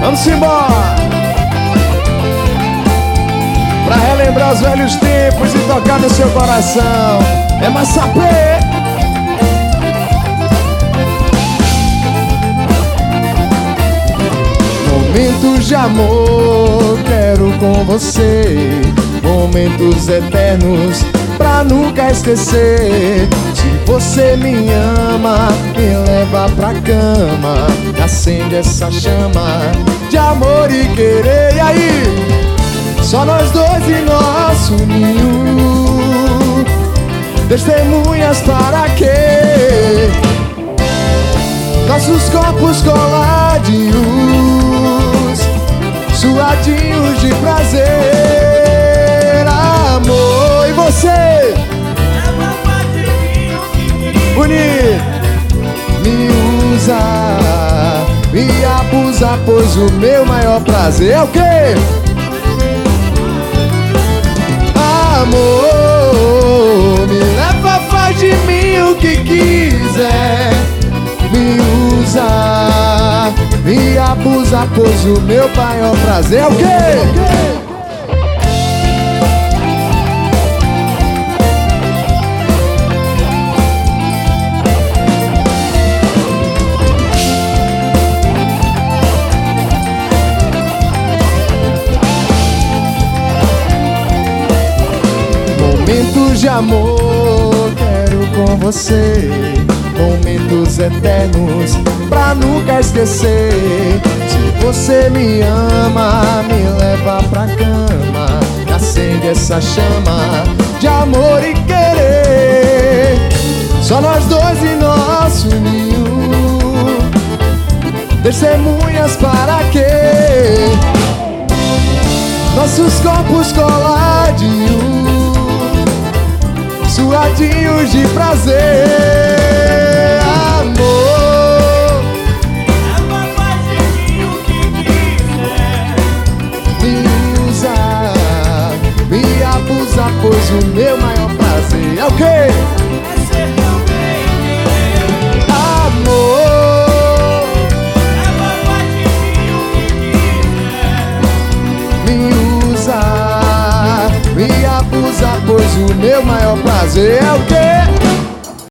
Vamos embora pra relembrar os velhos tempos e tocar no seu coração. É Massapê. Momentos de amor quero com você, momentos eternos pra nunca esquecer. Se você me ama, me leva pra cama, acende essa chama de amor e querer. E aí? Só nós dois e nosso ninho, testemunhas para quê? Nossos corpos coladinhos, suadinhos de prazer. Amor, e você? Bonito. Me usa, me abusa, pois o meu maior prazer é o quê? Amor, me leva, faz de mim o que quiser. Me usa, me abusa, pois o meu maior prazer é o quê? Momentos de amor quero com você, momentos eternos pra nunca esquecer. Se você me ama, me leva pra cama, acende essa chama de amor e querer. Só nós dois e nosso ninho, testemunhas para quê? Nossos corpos coladinhos, suadinhos de prazer. Amor, faz de mim o que quiser. me usa, me abusa, pois o meu maior prazer é o quê? É ser teu bem. Amor, Faz de mim o que quiser. me usa, me abusa, pois o meu maior prazer é o quê?